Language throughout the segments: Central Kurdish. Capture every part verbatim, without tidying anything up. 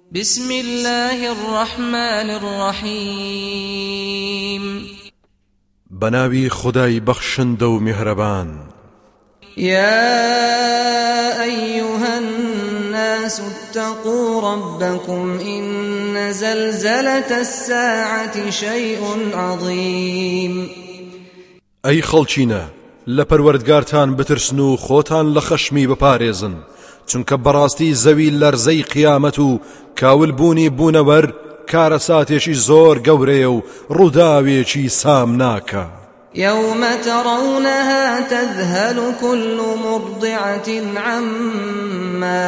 بسم الله الرحمن الرحيم بناوي خداي بخشندو مهربان. يا أيها الناس اتقوا ربكم إن زلزلة الساعة شيء عظيم. أي خلچينا لپروردگارتان بترسنو خوتان لخشمي بپاريزن چونکە بەڕاستی زەوی لەرزەی قیامەت و کاولبوونی بوونەوەر کارەساتێکی زۆر گەورەیە و ڕووداوێکی سام ناکە. يوم ترونها تذهل كل مرضعة عما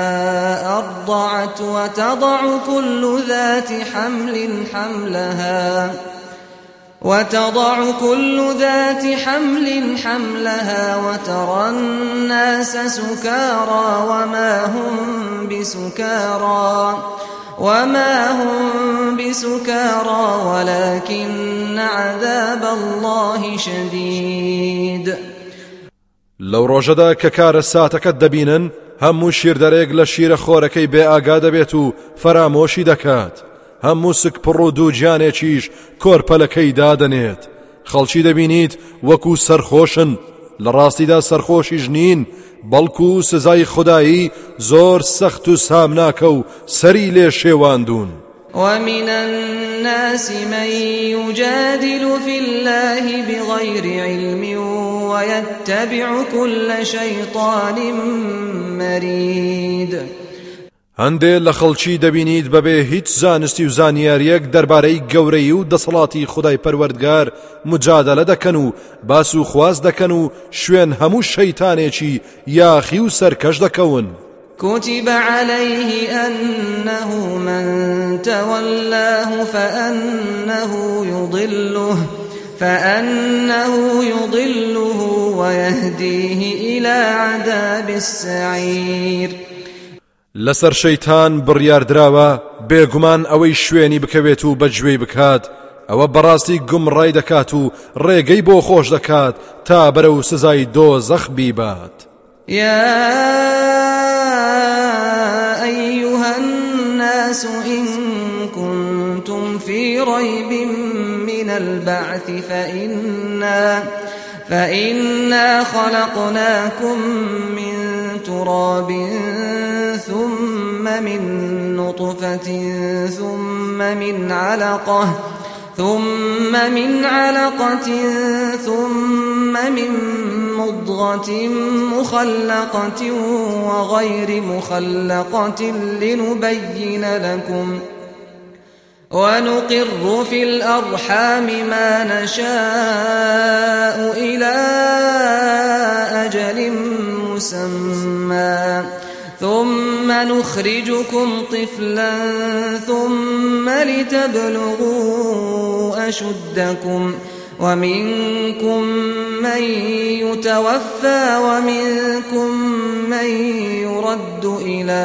أرضعت وتضع كل ذات حمل حملها وتضع كل ذات حمل حملها وترى الناس سكارى وما هم بسكارى وما هم بسكارى ولكن عذاب الله شديد. لو روجدا ككار ساتك دبينن همو شيردريق لشير خوركي بي آقا دبيتو فراموشي دكات همو سك پڕ دوو گیانێکیش کۆرپەلەکەی دادەنێت. خەڵکی دەبینیت وەکو سەرخۆشن، لە ڕاستیدا سەرخۆشیش نین، بەڵکو سزای خودایی زۆر سەخت و سامناکە و سەری لێ شێواندون. ومن الناس من يجادل في الله بغير علم ويتبع كل شيطان مريد. هەندێ لە خەڵکی دەبینیت بەبێ هیچ زانستی و زانیاریەک دەربارەی گەورەی و دەسەڵاتی خودای پەروەردگار مجادلە دەکەن و باس و خواز دەکەن و شوێن هەموو شەیتانێکی یاخی و سەرکەش دەکەون. كتب عليه أنه من تولاه فأنه يضله فأنه يضله ويهديه إلى عذاب السعير. لەسەر شەیتان بڕیاردراوە بێگومان ئەوەی شوێنی بکەوێت و بەگوێی بکات، ئەوە بەڕاستی گومڕای دەکات و ڕێگەی بۆ خۆش دەکات تا بەرەو سزای دۆزەخ بیبات. يا أيها الناس إن كنتم في ريب من البعث فإنا فإنا خلقناكم من تراب ثم من نطفة ثم من علقة ثم من علقة ثم من مضغة مخلقة وغير مخلقة لنبين لكم ونقر في الأرحام ما نشاء إلى أجل مسمى ثم نخرجكم طفلا ثم لتبلغوا أشدكم ومنكم من يتوفى ومنكم من يرد إلى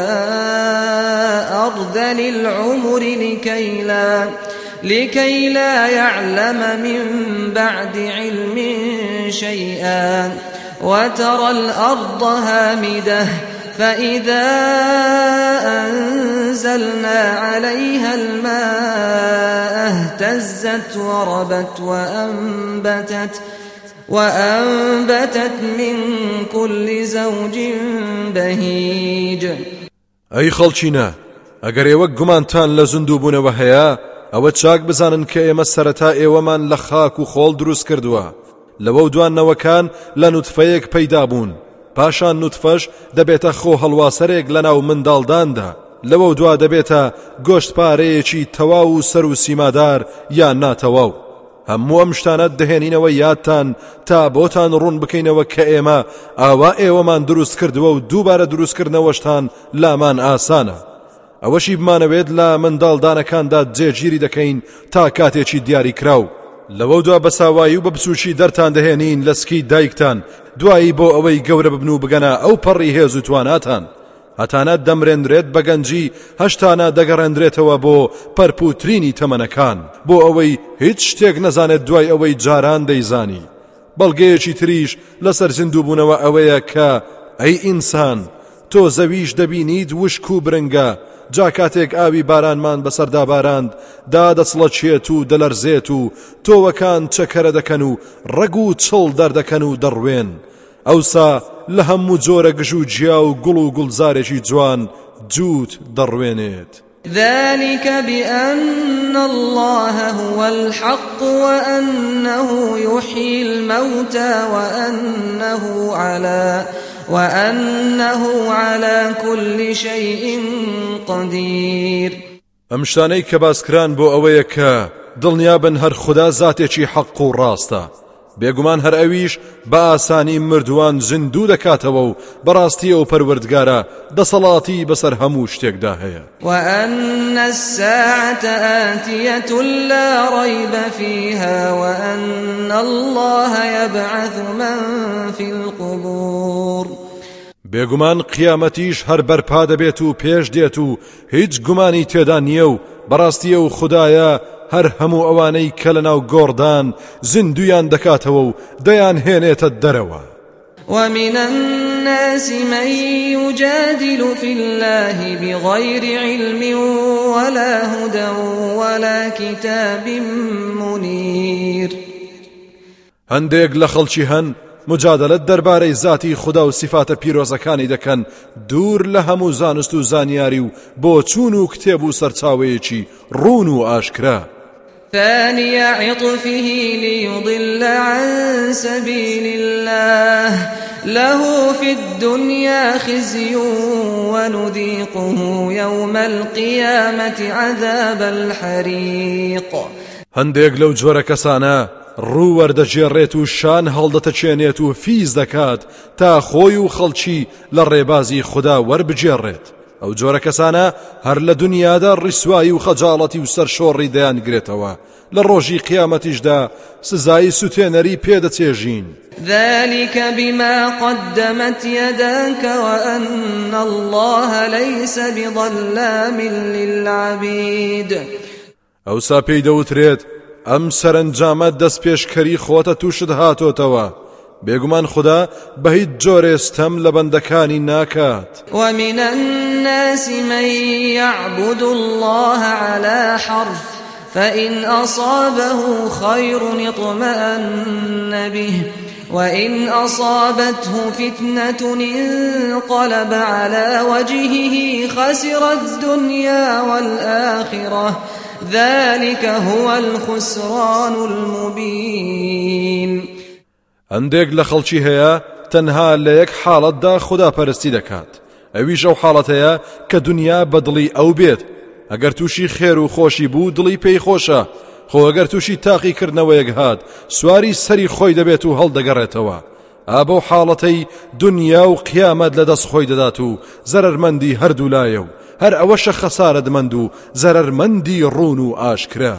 أرذل العمر لكي لا, لكي لا يعلم من بعد علم شيئا وترى الأرض هامدة فإذا أنزلنا عليها الماء اهتزت وربت وأنبتت وأنبتت من كل زوج بهيج. أي خەڵچینە ئەگەر ئێوە گومانتان لە زیندووبوونەوە هەیە ئەوە چاک بزانن کە ئێمە سەرەتا ئێوەمان لە خاک و خۆڵ دروست کردووە، لەوە دواننەوەکان لە نوتفەیەک پەیدا بوون، پاشان نوتفەش دەبێتە خۆ هەڵواسەرێک لەناو منداڵداندا، لەوە دوا دەبێتە گۆشتپارەیەکی تەواو و سەر و سیمادار یان ناتەواو. هەموو ئەم شتانە دەهێنینەوە یادتان تا بۆتان ڕوون بکەینەوە کە ئێمە ئاوا ئێوەمان دروست کردووە و دووبارە دروستکردنەوەشتان لامان ئاسانە. ئەوەشی بمانەوێت لە منداڵدانەکاندا جێگیری دەکەین تا کاتێکی دیاری کراو، لەوە دوا بەساوایی و بە بچووکی دەرتان دەهێنین لە سکی دایکتان، دوایی بۆ ئەوەی گەورە ببن و بگەنە ئەو پەڕی هێز و تواناتان، هەتانە دەمرێنرێت بەگەنجی هەشتانە دەگەڕێنرێتەوە بۆ پەرپوترینی تەمەنەکان، بۆ ئەوەی هیچ شتێک نەزانێت دوای ئەوەی جاران دەیزانی. بەڵگەیەکی تریش لەسەر زیندووبوونەوە ئەوەیە کە ئەی ئینسان تۆ زەویش دەبینیت وشک و برنگە، جا کاتێک ئاوی بارانمان بەسەردا باراند دادەچڵەچێت و دەلەرزێت و تۆوەکان چەکەرە دەکەن و ڕەگ و چڵ دەردەکەن و دەڕوێن ئەوسا لە هەموو جۆرە گژ و جیا و گوڵ و گوڵزارێکی جوان جووت دەڕوێنێت. ذلك بأن الله هو الحق وأنه يحيي الموتى وأنه على وأنه على كل شيء قدير. ئەم شتانەی کە باسکران بۆ ئەوەیە کە دڵنیابن هەر خوددا زاتێکی حەق و ڕاستە، بێگومان هەر ئەویش بە ئاسانی مردووان زیندوو دەکاتەوە و بەڕاستی ئەو پەروەردگارە دەسەڵاتی بەسەر هەموو شتێکدا هەیە. وأن الساعة آتية لا ريب فيها وأن الله يبعث من في القبور. بێگومان قیامەتیش هەر بەرپا دەبێت و پێش دێت و هیچ گومانی تێدا نییە و بەڕاستی ئەو خوددایە هەر هەموو ئەوانەی کە لەناو گۆڕدان زیندویان دەکاتەوە و دەیان هێنێتە دەرەوە. ومن الناس من يجادل في الله بغير علم ولا هدى ولا كتاب منير. هەندێک لە خەڵکی هەن مجادلت دەربارەی ذاتی خوددا و سیفاتە پیرۆزەکانی دەکەن دوور لە هەموو زانست و زانیاری و بۆ چوون و کتێب و سەرچاوەیەکی ڕوون و ئاشکرا. ثاني عطفه ليضل عن سبيل الله له في الدنيا خزي ونذيقه يوم القيامة عذاب الحريق. هەندێک لەو جۆرە کەسانە ڕوو وەردەجێڕێت و شان هەڵدەتەچێنێت و فیز دەکات تا خۆی و خەڵکی لە ڕێبازی خوددا وەربجێڕێت. ئەو جۆرە کەسانە هەر لە دنیادا ڕیسوایی و خەجاڵەتی و سەرشۆڕی دەیانگرێتەوە، لە ڕۆژی قیامەتیشدا سزایی سوتێنەری پێدەچێژین. ذلك بما قدمت يداك وأن الله ليس بظلام للعبيد. ئەوسا پێی دەوترێت ئەم سەرنجامە دەست پێشکەری خۆتە تووشت هاتۆتەوە، بێگومان خوددا بە هیچ جۆرێستەم لە بەندەکانی ناکات. ومن الناس من يعبد الله على حرف فإن أصابه خير اطمأن به وإن أصابته فتنة انقلب على وجهه خسر الدنيا والآخرة ذلك هو الخسران المبين. هەندێک لە خەڵکی هەیە تەنها لە یەک حاڵەتدا خوداپەرستی دەکات، ئەویش ئەو حاڵەتەیە کە دنیا بە دڵی ئەو بێت، ئەگەر تووشی خێر و خۆشی بوو دڵی پێی خۆشە، خۆ ئەگەر تووشی تاقیکردنەوەیەک هات سواری سەری خۆی دەبێت و هەڵدەگەڕێتەوە. ئابە حاڵەتەی دنیا و قیامەت لە دەست خۆی دەدات و زەرەرمەندی هەردوو لایە و هەر ئەوەشە خەسارەتمەند و زەرەرمەندی ڕوون و ئاشکرا.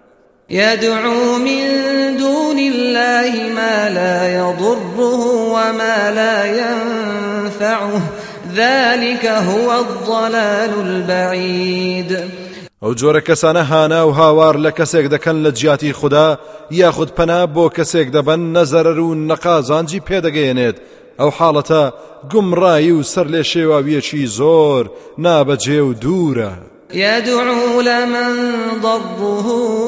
يدعو من دون الله ما لا يضره وما لا ينفعه ذلك هو الضلال البعيد. ئەو جۆرە کەسانە هانا و هاوار لە کەسێک دەکەن لە جیاتی خوددا یاخود پەنا بۆ کەسێک دەبەن نەزەرەر و نەقازانجی پێدەگەیەنێت، ئەو حاڵەتە گومڕایی و سەر لێ شێواویەکی زۆر نابەجێ و دوورە. يدعو لمن ضره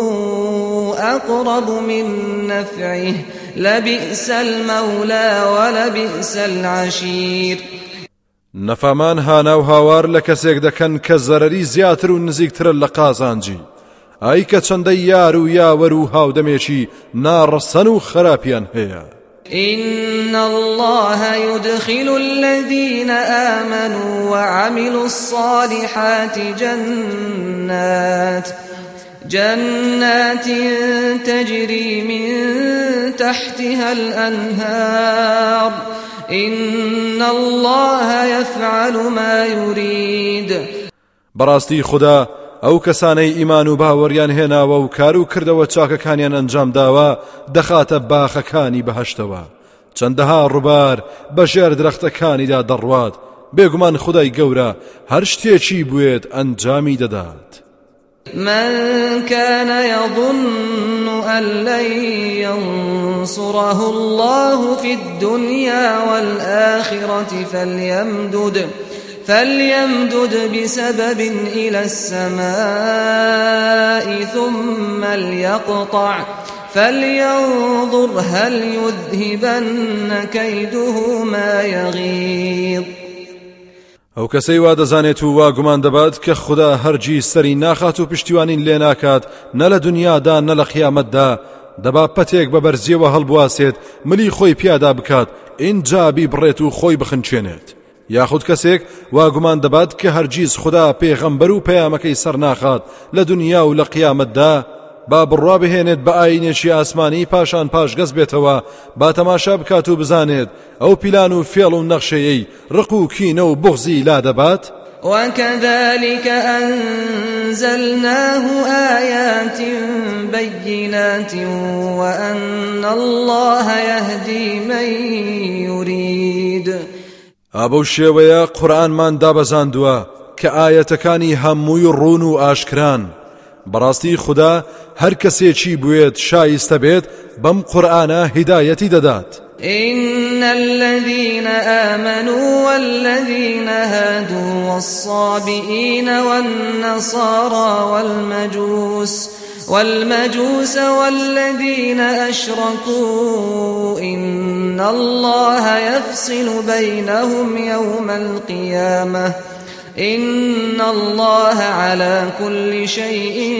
أقرب من نفعه لبئس المولى ولبئس العشير. نەفامان هانا و هاوار لە کەسێک دەکەن کە زەرەری زیاتر و نزیکترە لە قازانجی، ئای کە چەندە یار و یاوەر و هاودەمێکی ناڕەسەن و خراپیان هەیە. إن الله يدخل الذين آمنوا وعملوا الصالحات جنات جنات تجري من تحتها الأنهار إن الله يفعل ما يريد. بەڕاستی خوددا ئەو کەسانەی ئیمان و باوەڕیان هێناوە و کار و کردەوە چاکەکانیان ئەنجام داوە دەخاتە باخەکانی بەهەشتەوە، چەندەها ڕووبار بەژێر درەختەکانیدا دەڕوات، بێگومان خودای گەورە هەر شتێکی بوێت ئەنجامی دەدات. من كان يظن أن لن ينصره الله في الدنيا والآخرة فليمدد فليمدد بسبب إلى السماء ثم ليقطع فلينظر هل يذهبن كيده ما يغيظ. ئەو کەسەی وا دەزانێت و وا گومان دەبات کە خوددا هەرگیز سەری ناخات و پشتیوانین لێ ناکات نە لە دنیادا نە لە قیامەتدا، دەبا پەتێک بە بەرزیەوە هەڵبواسێت ملی خۆی پیادا بکات ئینجا بیبڕێت و خۆی بخنچێنێت. یاخود کەسێک وا گومان دەبات کە هەرگیز خوددا پێغەمبەر و پەیامەکەی سەر ناخات لە دنیا و لە قیامەتدا، با بڕوا بهێنێت بە ئاینێکی ئاسمانی پاشان پاش گەز بێتەوە، با تەماشا بکات و بزانێت ئەو پیلان و فێڵ و نەخشەیەی ڕق و کینە و بغزی لا دەبات. وكذلك أنزلناه آيات بينات وأن الله يهدي من يريد. ئابەو شێوەیە قورئانمان دابەزاندووە کە ئاەتەکانی هەمووی ڕوون و ئاشکران. بەڕاستی خوددا هەر کەسێکی بوێت شایستە بێت بەم قورئانە هیدایەتی دەدات. إن الذين آمنوا والذين هادوا والصابئين والنصارى والمجوس والمجوس والذين أشركوا إن الله يفصل بينهم يوم القيامة إن الله على كل شيء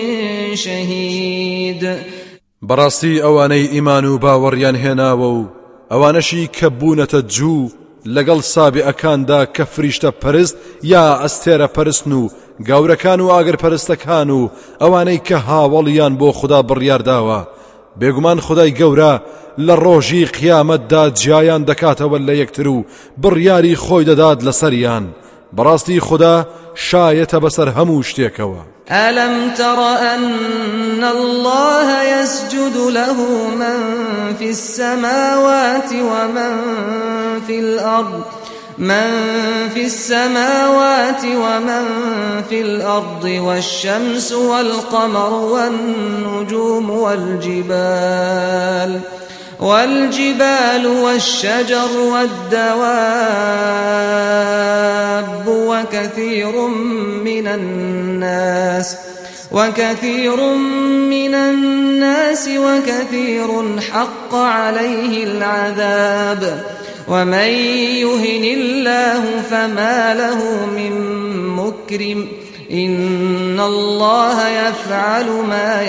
شهيد. بەڕاستی ئەوانەی ئیمان و باوەڕیان هێناوە و ئەوانەشی کە بوونەتە جوو لەگەڵ سابئەکاندا کە فریشتە پەرست یا ئەستێرە پەرستن و گاورەکان و ئاگر پەرستەکان و ئەوانەی کە هاوڵیان بۆ خوددا بڕیارداوە، بێگومان خودای گەورە لە ڕۆژی قیامەتدا جیایان دەکاتەوە لە یەکتر و بڕیاری خۆی دەدات لەسەریان. بەڕاستی خوددا شایەتە بەسەر هەموو شتێکەوە. ألم تر أن الله يسجد له من في السماوات ومن في الأرض من في السماوات ومن في الأرض والشمس والقمر والنجوم والجبال والجبال والشجر والدواب وكثير من الناس وكثير من الناس وكثير حق عليه العذاب ومن يهن الله فما له من مكرم إن الله يفعل ما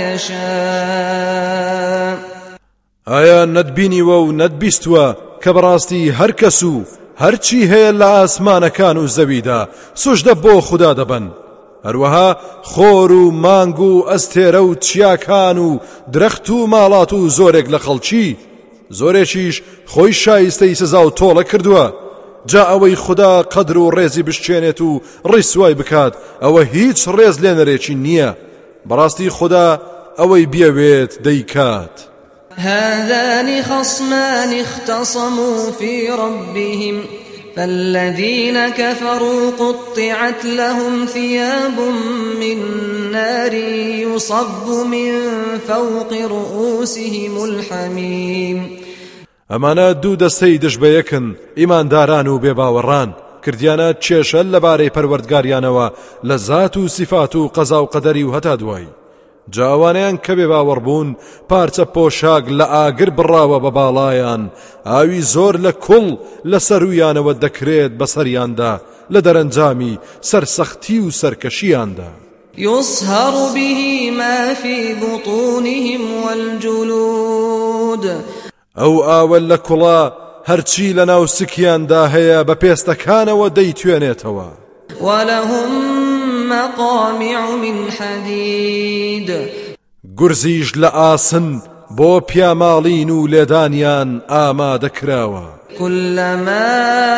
يشاء. ئایا نەتبینیوە و نەتبیستووە کە بەڕاستی هەر کەس و هەرچی هەیە لە ئاسمانەکان و زەویدا سوژدە بۆ خوددا دەبن، هەروەها خۆر و مانگ و ئەستێرە و چیاکان و درەخت و ماڵات و زۆرێک لە خەڵکی، زۆرێکیش خۆی شایستەی سزا و تۆڵە کردووە. جا ئەوەی خوددا قەدر و ڕێزی بشکێنێت و ڕیسوای بکات ئەوە هیچ ڕێز لێنەرێکی نییە. بەڕاستی خوددا ئەوەی بیەوێت دەیکات. هذان خصمان اختصموا في ربهم فالذين كفروا قطعت لهم ثياب من نار يصب من فوق رؤوسهم الحميم. ئەمانە دوو دەستەی دژبەیەکن، ئیمانداران و بێباوەڕان، کردیانە چێشە لەبارەی پەروەردگاریانەوە لە زات و سیفات و قەزا و قەدەری و هەتا دوای. جاوانیان کە بێ باوەڕ بوون پارچە پۆشاک لە ئاگر بڕاوە بە باڵایان، ئاوی زۆر لە کوڵ لە سەرویانەوە دەکرێت بەسەریاندا لە دەرەنجامی سەرسەختی و سەرکەشیاندا. يصهر به ما في بطونهم والجلود. ئەو ئاوە لە کوڵا هەرچی لە ناو سکیاندا هەیە بە پێستەکانەوە دەیتوێنێتەوە. ولهم مقامع من حديد. گورزیش لە ئاسن بۆ پیاماڵین و لێدانیان ئامادەکراوە. كلما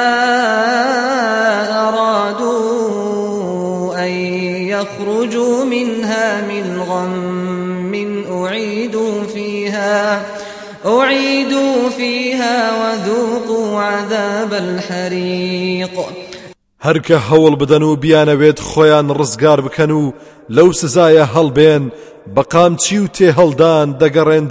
أرادوا أن يخرجوا منها من غم أعيدوا فيها أعيدوا فيها وذوقوا عذاب الحريق. هەرکە هەوڵ بدەن و بیانەوێت خۆیان ڕزگار بکەن و لەو سزایە هەڵبێن، بەقامچی و تێهەڵدان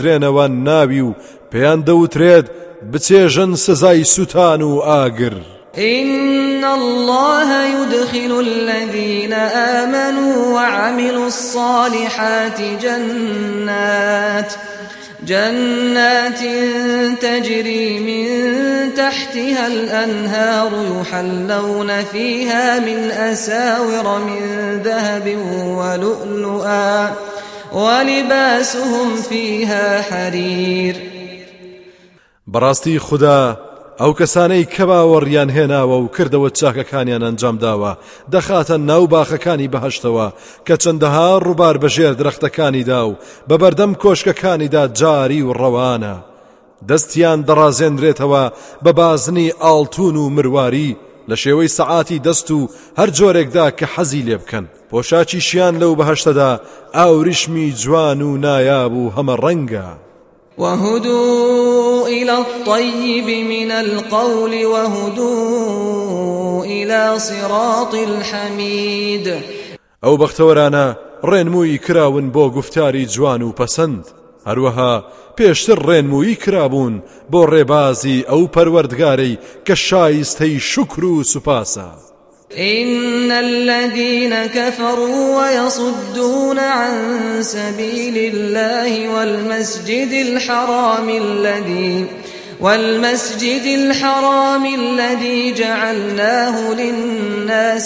دەگەڕێندرێنەوە ناوی و پێیان دەوترێت بچێژن سزای سوتان و ئاگر. إن الله يدخل الذين آمنوا وعملوا الصالحات جنات جنات تجري من تحتها الأنهار يحلون فيها من أساور من ذهب ولؤلؤا ولباسهم فيها حرير. براستي خدا ئەو کەسانەی کە باوەڕیان هێناوە و کردەوە چاکەکانیان ئەنجام داوە دەخاتە ناو باخەکانی بەهەشتەوە کە چەندەها ڕووبار بەژێر درەختەکانیدا و بەبەردەم کۆشکەکانیدا جاری و ڕەوانە. دەستیان دەڕازێنرێتەوە بە بازنی ئاڵتون و مرواری لە شێوەی سەعاتی دەست و هەر جۆرێکدا کە حەزی لێ بکەن. پۆشاکیشیان لەو بەهەشتەدا ئاوریشمی جوان و نایاب و هەمە ڕەنگە. وهدوا إلى الطيب من القول وهدوا إلى صراط الحميد. ئەو بەختەوەرانە ڕێنمووی کراون بۆ گفتاری جوان و پەسەند، هەروەها پێشتر ڕێنمووی کرابوون بۆ ڕێبازی ئەو پەروەردگارەی کە شایستەی شکر و سوپاسە. إن الذين كفروا ويصدون عن سبيل الله والمسجد الحرام الذي والمسجد الحرام الذي جعلناه للناس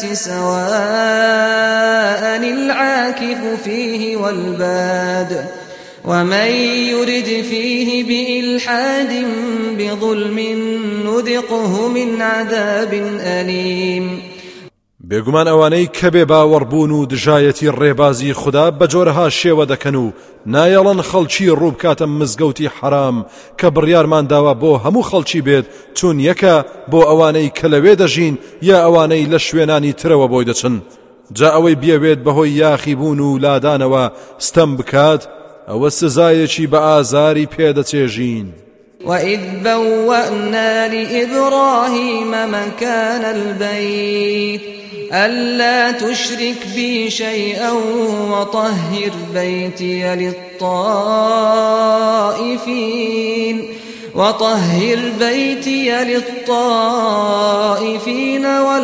سواء العاكف فيه والباد ومن يرد فيه بإلحاد بظلم نذقه من عذاب أليم. بێگومان ئەوانەی کە بێ باوەڕبوون و دژایەتی ڕێبازی خوددا بە جۆرەها شێوە دەکەن و نایەڵەن خەڵکی ڕووبکاتە مزگەوتی حرام کە بڕیارمان داوە بۆ هەموو خەڵکی بێت چون یەکە بۆ ئەوانەی کە لەوێ دەژین یا ئەوانەی لە شوێنانی ترەوە بۆی دەچن. جا ئەوەی بێوێت بەهۆی یاخی بوون و لادانەوە ستەم بکات ئەوە سزایەکی بە ئازاری پێدەچێژین. وإذ بوأنا لإبراهيم مكان البيت ألا تشرك بي شيئا وطهر بيتي للطائفين وطهر بيتي للطائفين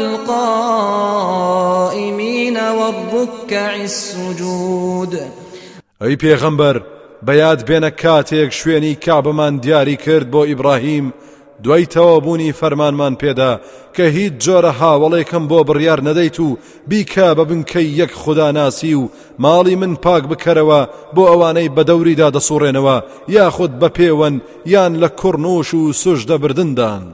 والقائمين والركع السجود. أي پیغمبر بەیاد بێنە کاتێک شوێنی کابمان دیاری کرد بۆ ئیبراهیم دوای تەوابوونی فەرمانمان پێدا کە هیچ جۆرە هاوڵێکم بۆ بڕیار نەدەیت و بیکە بە بنکەی یەک خوداناسی و ماڵی من پاک بکەرەوە بۆ ئەوانەی بە دەوریدا دەسوڕێنەوە یاخود بە پێوەن یان لە کوڕنوش و سوژدە بردندان.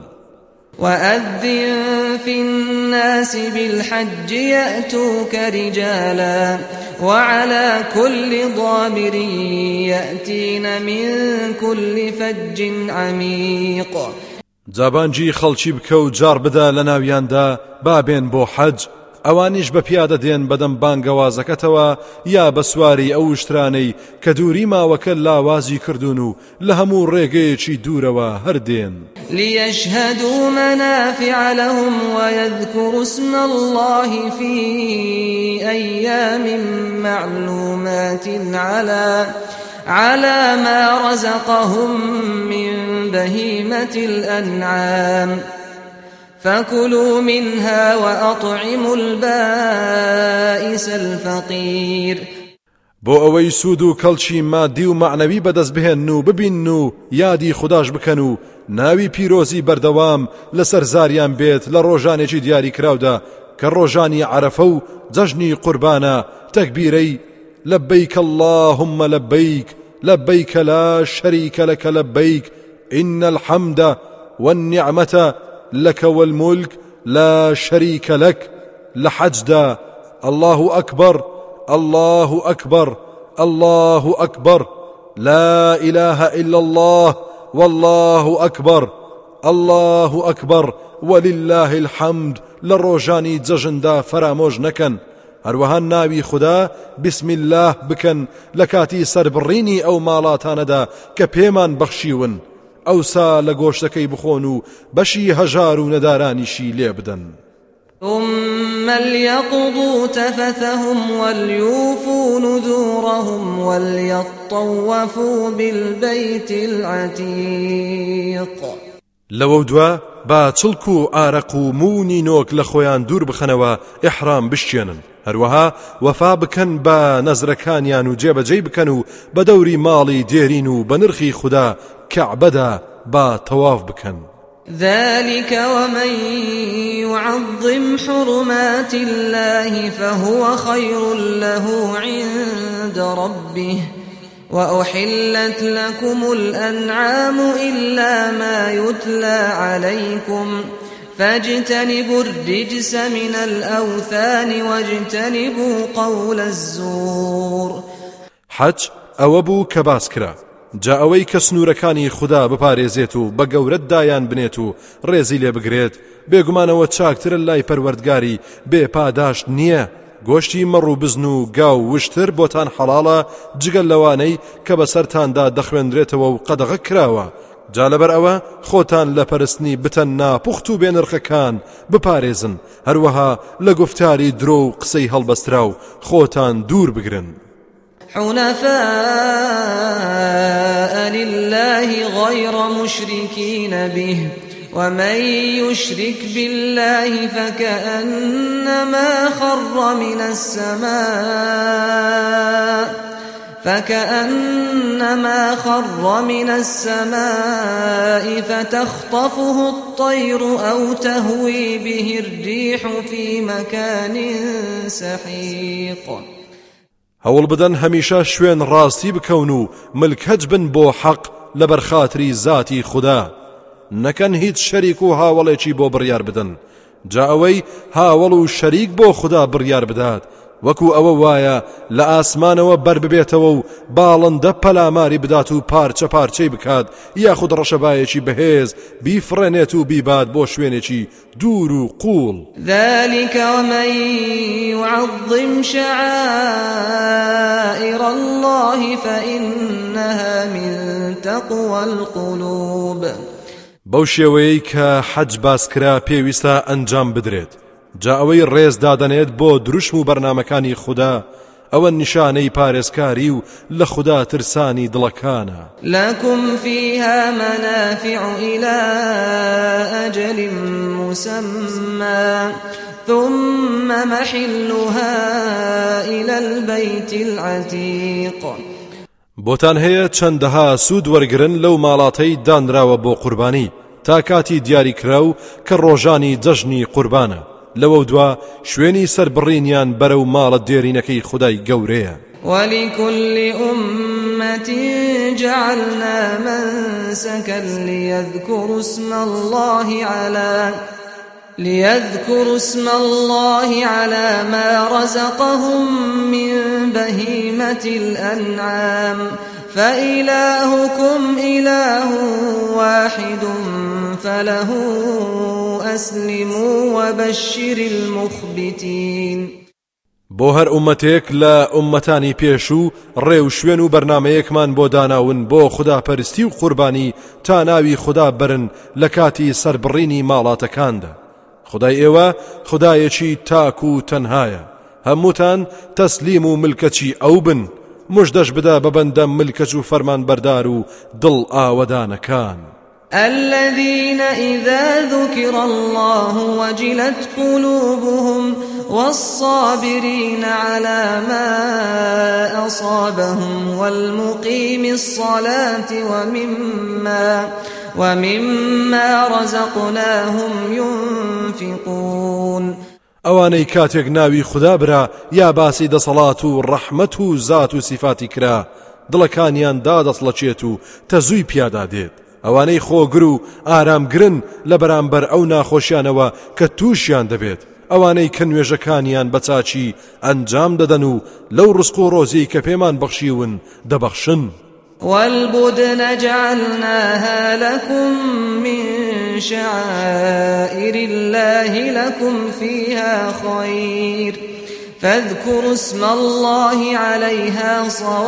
وأذن في الناس بالحج يأتوك رجالا وعلى كل ضامر يأتين من كل فج عميق. جابانجی خەڵکی بکە و جار بدا لە ناویاندا بابێن بۆ حەج ئەوانیش بە پیادە دێن بەدەم بانگەوازەکەتەوە یا بە سواری ئەو شترانەی کە دووری ماوەکە لاوازی کردوون و لە هەموو ڕێگەیەکی دوورەوە هەردێن. ليشهدوا منافع لهم ويذكروا اسم الله في أيام معلومات على على ما رزقهم من بهيمة الأنعام فكلوا منها وأطعموا البائس الفقير. بۆ ئەوەی سوود و کەڵکی مادی و معنەوی بەدەست بهێن و ببین و یادی خوداش بکەن و ناوی پیرۆزی بەردەوام لەسەر زاریان بێت لە ڕۆژانێکی دیاری کراودا کە ڕۆژانی عەرەفە و جەژنی قوربانە تەکبیرەی لەبەیک اللهم لەبەیک لەبەیک لا شەریکە لەکە لەبەیک ئین الحەمدە والنیعمەتە لەکە والمولک لا شەریکە لەک لە حەجدا الله ئەکبەر الله أكبر الله أكبر لا إله إلا الله والله أكبر الله أكبر ولله الحمد للروجاني ججندا فراموج نكن هەروەها ناوی خدا بسم الله بکەن لە کاتی سەربڕینی ئەو ماڵاتانەدا کە پێمان بەخشیون ئەوسا لە گۆشتەکەی بخۆن و بەشی هەژار و نەدارانیشی لێ بدەن. ثم ليقضوا تفثهم وليوفوا نذورهم وليطوفوا بالبيت العتيق. لەوە دووە با چڵک و ئارەق و مونی نۆک لە خۆیان دوور بخەنەوە ئیحرام بشتێنن هەروەها وەفا بکەن بە نەزرەکانیان و جێبەجێی بکەن و بە دەوری ماڵی دێرین و بە نرخی خوددا کەعبەدا با تەواف بکەن. ذلك ومن يعظم حرمات الله فهو خير له عند ربه وأحلت لكم الأنعام إلا ما يتلى عليكم فاجتنبوا الرجس من الأوثان واجتنبوا قول الزور. حج أوبو كباسكرا جا ئەوەی کە سنوورەکانی خوددا بپارێزێت و بە گەورەت دایان بنێت و ڕێزی لێ بگرێت بێگومانەوە چاکترە لای پەروەردگاری بێ پاداشت نییە. گۆشتی مەڕ و بزن و گاو وشتر بۆتان حەڵاڵە جگەل لەوانەی کە بەسەرتاندا دەخوێندرێتەوە و قەدەغە کراوە. جا لەبەر ئەوە خۆتان لە پەرستنی بتەن ناپوخت و بێنرخەکان بپارێزن هەروەها لە گفتاری درۆ و قسەی هەڵبەسترا و خۆتان دوور بگرن. حنفاء لله غير مشركين به ومن يشرك بالله فكأنما خر من السماء فكأنما خر من السماء فتخطفه الطير أو تهوي به الريح في مكان سحيق. هەوڵ بدەن هەمیشە شوێن ڕاستی بکەون و ملکەج بن بۆ حەق لەبەر خاتری زاتی خوددا نەکەن هیچ شەریک و هاوڵێکی بۆ بڕیار بدەن جا ئەوەی هاوڵ و شەریک بۆ خوددا بڕیار بدات وەکو ئەوە وایە لە ئاسمانەوە بەر ببێتەوە و باڵندە پەلاماری بدات و پارچە پارچەی بکات یاخود ڕەشەبایەکی بەهێز بیفڕێنێت و بیبات بۆ شوێنێکی دوور و قوڵ. ذلك ومن يعظم شعائر الله فإنها من تقوى القلوب. بەو شێوەیەی کە حەج باسکرا پێویستە ئەنجام بدرێت جا ئەوەی ڕێز دادەنێت بۆ دروشم و بەرنامەکانی خوددا ئەوە نیشانەی پارێزکاری و لە خوددا ترسانی دڵەکانە. لكم فيها منافع إلى أجل مسمى ثم محلها إلى البيت العتيق. بۆتان هەیە چەندەها سوود وەرگرن لەو ماڵاتەی دانراوە بۆ قوربانی تا کاتی دیاریکرا و کە ڕۆژانی جەژنی قوربانە لەوە دوا شوێنی سەربڕینیان بەرەو ماڵە دێرینەکەی خودای گەورەیە. ولكل أمة جعلنا منسكا ليذكروا اسم الله على ليذكروا اسم الله على ما رزقهم من بهيمة الأنعام فإلهكم إله واحد فله أسلموا وبشر المخبتين. بۆ هەر ئومەتێک لە ئومەتانی پێشوو ڕێو شوێن و بەرنمەیەکمان بۆ داناون بۆ خوداپەرستی و قوربانی تا ناوی خوددا برن لە کاتی سەربڕینی ماڵاتەکاندا. خدای ئێوە خدایەکی تاک و تەنهایە هەمووتان تەسلیم و ملکەچی ئەو بن مژدەش بدە بە بەندە ملکەچ و فەرمان بەردار و دڵ ئاوەدانەکان. الذين إذا ذكر الله وجلت قلوبهم والصابرين على ما أصابهم والمقيم الصلاة ومما ومما رزقناهم ينفقون. ئەوانەی کاتێک ناوی خوددا برا یا باسی دەسەڵات و ڕەحمەت و زات و سیفاتی کرا دڵەکانیان دادەسڵەچێت و تەزووی پیادا دێت. ئەوانەی خۆگر و ئارامگرن لە بەرامبەر ئەو ناخۆشیانەوە کە تووشیان دەبێت ئەوانەی کە نوێژەکانیان بە چاچی ئەنجام دەدەن و لەو ڕزق و ڕۆزی کە پێمان بەخشیون دەبەخشن. والبدن جعلناها لكم من شعائر الله لكم فيها خير فاذكروا اسم الله عليها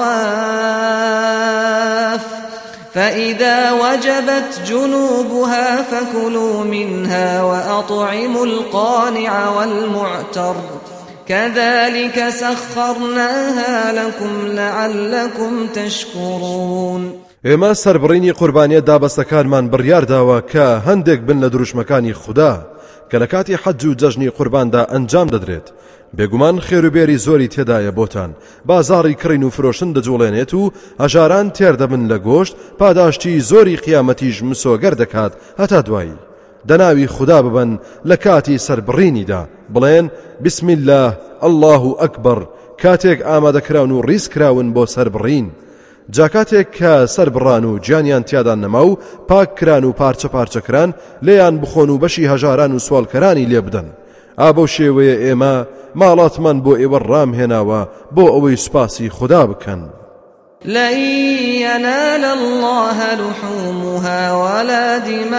صواف فإذا وجبت جنوبها فكلوا منها وأطعموا القانع والمعتر كذلك سخرناها لكم لعلكم تشكرون. ئێمە سەربڕینی قوربانیە دابەستەکانمان بڕیار داوە کە هەندێک بن لە دروشمەکانی خوددا کە لە کاتی حەج و جەژنی قورباندا ئەنجام دەدرێت. بێگومان خێروبێری زۆری تێدایە بۆتان، بازاڕی کڕین و فرۆشتن دەجوڵێنێت و هەژاران تێردەبن لە گۆشت، پاداشتی زۆری قیامەتیش مسۆگەر دەکات هەتا دوایی. دەناوی خوددا ببن لە کاتی سەربڕینیدا، بڵێن بسم الله الله ئەکبەر کاتێک ئامادەکراون و ڕیزکراون بۆ سەربڕین. جاکاتێک کە سەربڕان و گیانیان تیادا نەما و پاککران و پارچە پارچەکران لێیان بخۆن و بەشی هەژاران و سوالکەرانی لێ بدەن. ئابە شێوەیە ئێمە ماڵاتمان بۆ ئێوە ڕامهێناوە بۆ ئەوەی سوپاسی خوددا بکەن. لن ينال الله لحومها ولا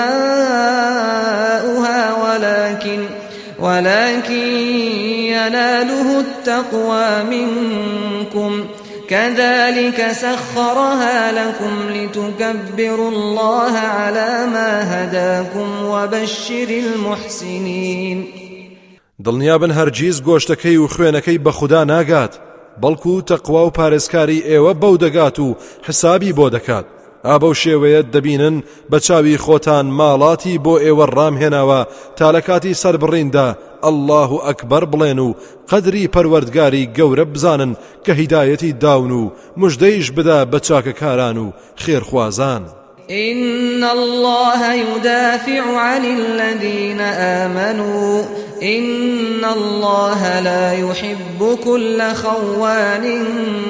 دماؤها ولكن ولكن يناله التقوى منكم كذلك سخرها لكم لتكبروا الله على ما هداكم وبشر المحسنين. دڵنیا بن هەرگیز گۆشتەکەی و خوێنەکەی بە خوددا ناگات، بەڵکو تەقوا و پارێزکاری ئێوە بەو دەگات و حسابی بۆ دەکات. ئابەو شێوەیە دەبینن بە چاوی خۆتان ماڵاتی بۆ ئێوە ڕامهێناوە تا لە کاتی سەربڕیندا الله ئەکبەر بڵێن و قەدری پەروەردگاری گەورە بزانن کە هیدایەتی داون و مژدەیش بدا بە چاکەکاران و خێرخوازان. إن الله يدافع عن الذين آمنوا إن الله لا يحب كل خوان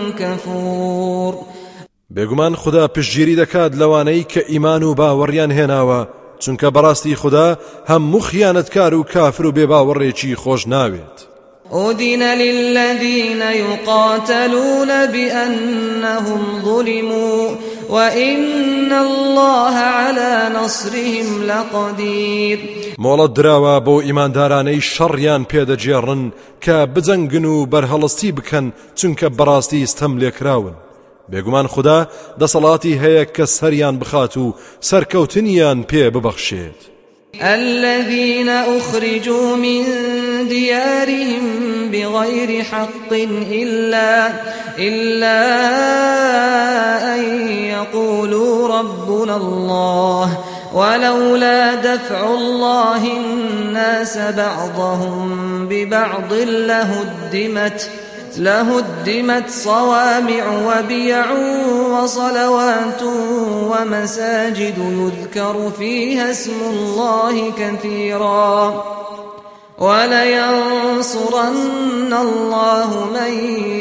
كفور. بێگومان خوددا پشتگیری دەکات لەوانەی کە ئیمان و باوەڕیان هێناوە، چونکە بەڕاستی خوددا هەموو خیانەتکار و کافر و بێباوەڕێکی خۆش ناوێت. أذن للذين يقاتلون بأنهم ظلموا وإن الله على نصرهم لقدير. مۆڵەت دراوە بۆ ئیماندارانەی شەڕیان پێدەجێڕن کە بجەنگن و بەرهەڵستی بکەن چونکە بەڕاستی ستەم لێکراون. بێگومان خوددا دەسەڵاتی هەیە کە سەریان بخات و سەرکەوتنیان پێ ببەخشێت. الذين أخرجوا من ديارهم بغير حق إلا إلا أن يقولوا ربنا الله ولولا دفع الله الناس بعضهم ببعض لهدمت لهدمت صوامع وبيع وصلوات ومساجد يذكر فيها اسم الله كثيرا ولينصرن الله من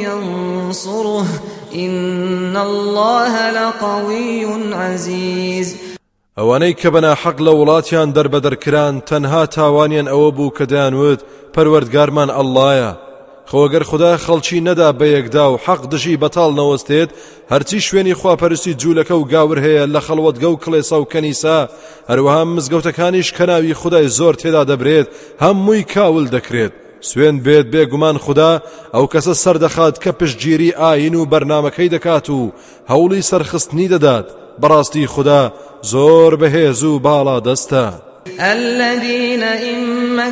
ينصره إن الله لقوي عزيز. ئەوانەی کە بەنا حەق لە وڵاتیان دەربەدەرکران تەنها تاوانیان ئەوە بوو کە دەیانوت پەروەردگارمان ئەڵڵایە. خۆگەر خوددا خەڵکی نەدا بە یەکدا و حەق دژی بەتاڵ نەوەستێت، هەرچی شوێنی خواپەرستی جوولەکە و گاور هەیە لە خەڵوەتگە و کڵێسا و کەنیسا، هەروەها مزگەوتەکانیش کە ناوی خودای زۆر تێدا دەبرێت هەمووی کاول دەکرێت. سوێن بێت بێگومان خوددا ئەو کەسە سەردەخات کە پشتگیری ئاین و بەرنامەکەی دەکات و هەوڵی سەرخستنی دەدات. بەڕاستی خوددا زۆر بەهێز و باڵا دەستە. الذين إن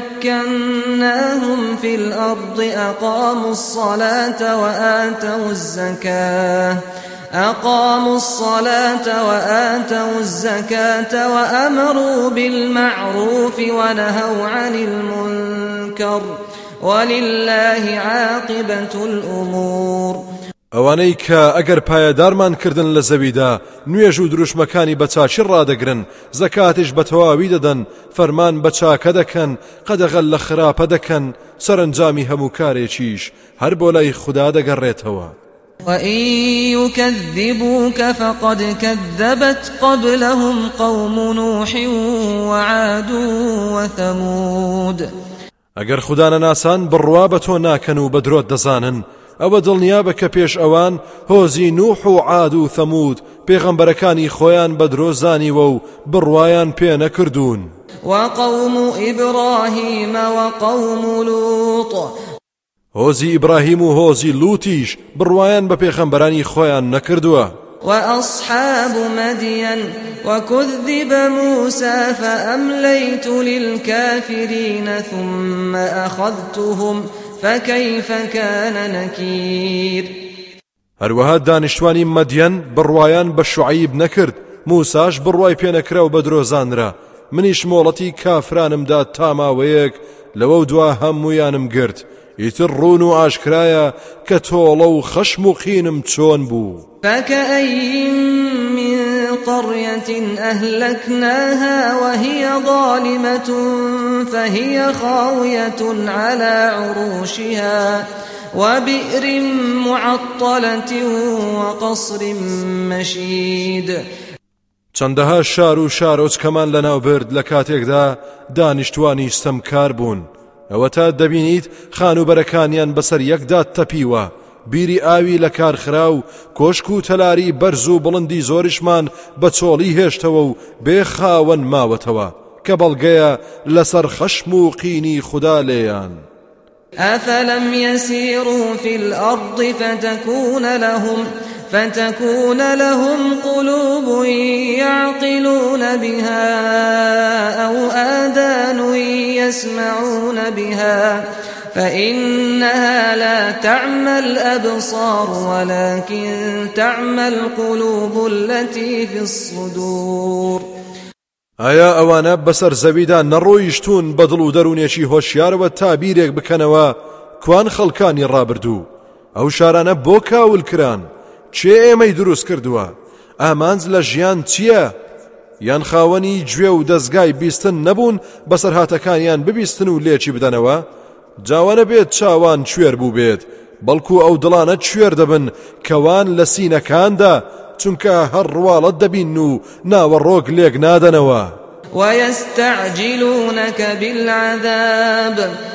مكناهم في الأرض أقاموا الصلاة وآتوا الزكاة أقاموا الصلاة وآتوا الزكاة وأمروا بالمعروف ونهوا عن المنكر ولله عاقبة الأمور. ئەوانەی کە ئەگەر پایەدارمان کردن لە زەویدا نوێژ و دروشمەکانی بە چاچی ڕادەگرن، زەکاتیش بە تەواوی دەدەن، فەرمان بە چاکە دەکەن، قەدەغەل لە خراپە دەکەن، سەرنجامی هەموو کارێکیش هەر بۆ لای خوددا دەگەڕێتەوە. وإن يكذبوك فقد كذبت قبلهم قوم نوح وعاد وثمود. ئەگەر خوددا نەناسان بڕوا بە تۆ ناکەن و بە درۆت دەزانن، ئەوە دڵنیا بە کە پێش ئەوان هۆزی نوح و عاد و ثەمود پێغەمبەرەکانی خۆیان بە درۆزانیوە و بڕوایان پێ نەکردوون. وقوم إبراهيم وقوم لوط. هۆزی ئیبراهیم و هۆزی لوتیش بڕوایان بە پێغەمبەرانی خۆیان نەکردووە. وأصحاب مدين وكذب موسى فأمليت للكافرين ثم أخذتهم فكيف كان نكير. هەروەها دانیشتوانی مەدیەن بڕوایان بە شوعەیب نەکرد، موساش بڕوای پێ نەکرا و بە درۆزانرا. منیش مۆڵەتی کافرانمدا تا ماوەیەک، لەوە دوا هەموویانم گرت. ئیتر ڕوون و ئاشکرایە کە تۆڵە و خەشم و قینم چۆن بوو. فكأين من قرية أهلكناها وهي ظالمة فهي خاوية على عروشها وبئر معطلة وقصر مشيد. چەندەها شار و شارۆچکەمان لەناو برد لە کاتێکدا دانیشتوانی ستەمکار بوون. ئەوە تا دەبینیت خانوبەرەکانیان بەسەر یەکدا تەپیوە، بیری ئاوی لە کارخرا و کۆشک و تەلاری بەرز و بڵندی زۆریشمان بە چۆڵی هێشتەوە و بێ خاوەن ماوەتەوە کە بەڵگەیە لەسەر خەشم و قینی خوددا لێیان. أفلم يسيروا في الأرض فتكون لهم فتكون لهم قلوب يعقلون بها أو آذان يسمعون بها فإنها لا تعمى الأبصار ولكن تعمى القلوب التي في الصدور. ئایا ئەوانە بەسەر زەویدا نەڕۆیشتون بە دڵ و دەروونێکی هۆشیارەوە تا بیرێک بکەنەوە کوان خەڵکانی ڕابردوو؟ ئەو شارانە بۆ کاول کران؟ چێ ئێمەی دروست کردووە؟ ئامانج لە ژیان چییە؟ یان خاوەنی گوێ و دەستگای بیستن نەبوون بەسەر هاتەکانیان ببیستن و لێکی بدەنەوە؟ جاوانە بێت چاوان کوێر بوو بێت، بەڵکو ئەو دڵانە کوێر دەبن کەوان لە سینەکاندا، چونکە هەر ڕواڵەت دەبین و ناوەڕۆک لێک نادەنەوە. ويستعجلونك بالعذاب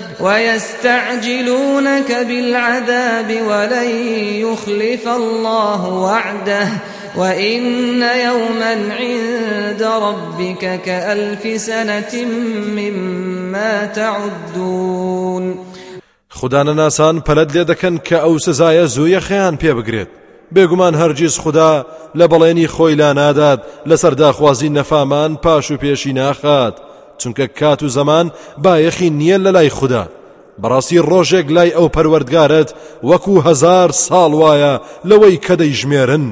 ويستعجلونك بالعذاب ولن يخلف الله وعده وإن يوما عند ربك كألف سنة مما تعدون. خوددانە ناسان پەلەت لێ دەکەن کە ئەو سزایە زوویە خەیان پێ بگرێت. بێگومان هەرگیز خوددا لە بەڵێنی خۆی لا نادات لەسەر داخوازی نەفامان پاش و پێشی ناخات، چونکە کات و زەمان بایەخی نییە لە لای خوددا. بەڕاستی ڕۆژێک لای ئەو پەروەردگارت وەکو هەزار ساڵ وایە لەوەی کە دەیژمێرن.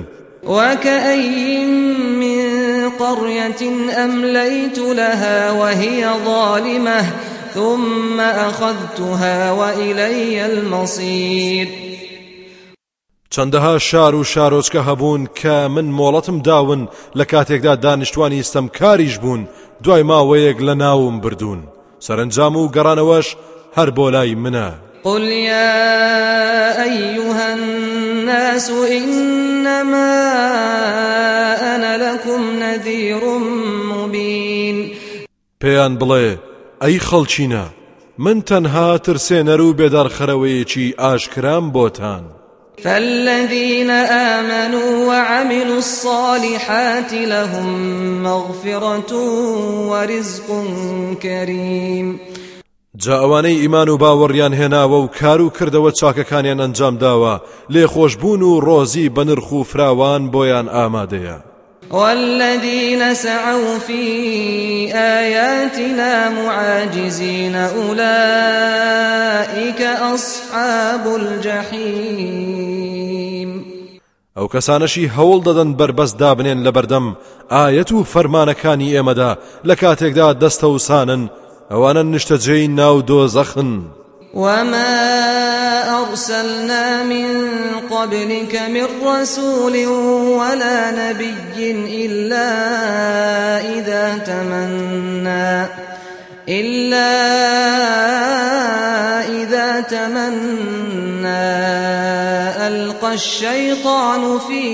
وكأين من قرية أمليت لها وهي ظالمة ثم أخذتها وإلي المصير. چەندەها شار و شارۆچکە هەبوون کە من مۆڵەتم داون لە کاتێکدا دانیشتوانی ستەمکاریش بوون، دوای ماوەیەک لە ناوم بردوون، سەرنجام و گەڕانەوەش هەر بۆ لای منە. قل يا أيها الناس إنما أنا لكم نذير مبين. پێیان بڵێ ئەی خەڵچینە، من تەنها ترسێنەر و بێدارخەرەوەیەکی ئاشکرام بۆتان. فالذين آمنوا وعملوا الصالحات لهم مغفرة ورزق كريم. جا ئەوانەی ئیمان و باوەڕیان هێناوە و کار و کردەوە چاکەکانیان ئەنجام داوە، لێخۆشبوون و ڕۆزی بە نرخ و فراوان بۆیان ئامادەیە. والذين سعوا في آياتنا معاجزين أولئك أصحاب الجحيم. ئەو کەسانەشی هەوڵ دەدەن بربەست دابنێن لە بەردەم ئایەت و فەرمانەکانی ئێمەدا لە کاتێکدا دەستە وسانن، ئەوانە نیشتەجێی ناو دۆزەخن. وما أرسلنا من قبلك من رسول ولا نبي إلا إذا تمنى إلا إذا تمنى ألقى الشيطان في